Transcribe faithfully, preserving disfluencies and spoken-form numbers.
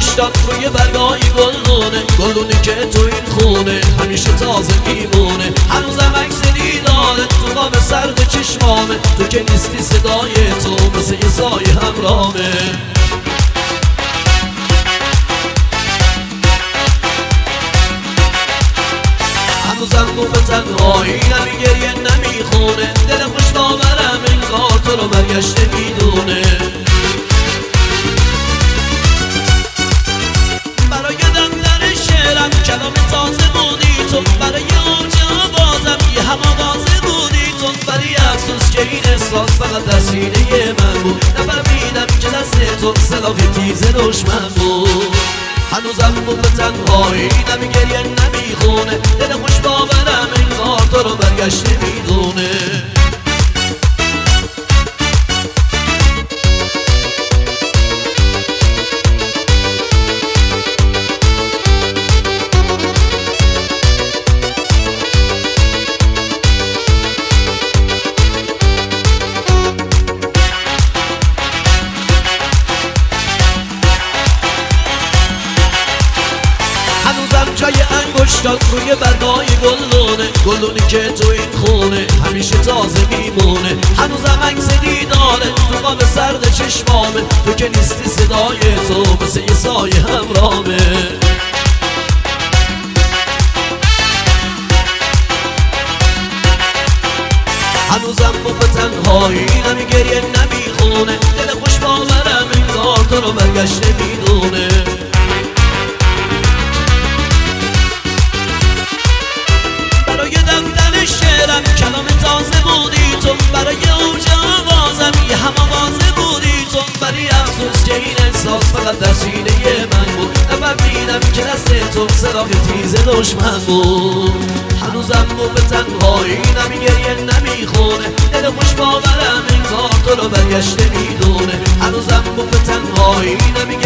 انگشتات روی برگای گلدونه، گلدونی که تو این خونه همیشه تازه میمونه. هنوزم عکس دیدارت تو قاب سرد چشمامه، تو که نیستی صدای تو مثل یه سایه همرامه. هنوزم تو به تنهایی نمیگریه نمیخونه، دل خوش باورم انگار تو رو برگشته میدونه. برای دندن شعرم کلام تازه بودی تو، برای اوج آوازم یه هم آوازه بودی تو، برای افسوس که این احساس فقط در سینه من بود، نفهمیدم که دست تو سلاح تیز دشمن بود. هنوزم تو به تنهایی نمیگریه نمیخونه، دل خوش باورم انگار تو رو برگشته میدونه. جای انگشتات روی برگای گلدونه، گلدونی که تو این خونه همیشه تازه میمونه. هنوزم عکس دیداره تو قاب سرد چشمامه، تو که نیستی صدای تو مثل یه سایه همرامه. هنوزم تو به تنهایی نمیگریه نمیخونه، دل خوش باورم انگار تو رو برگشته میدونه. شعرم کلام تازه بودی تو، برای اوج آوازم یه هم آوازه بودی تو، برای افسوس که این احساس فقط در سینه من بود، نفهمیدم که دست تو سلاح تیز دشمن بود. هنوزم تو به تنهایی نمیگریه نمیخونه، دل خوش باورم انگار تو رو برگشته میدونه. هنوزم تو به تنهایی نمیگریه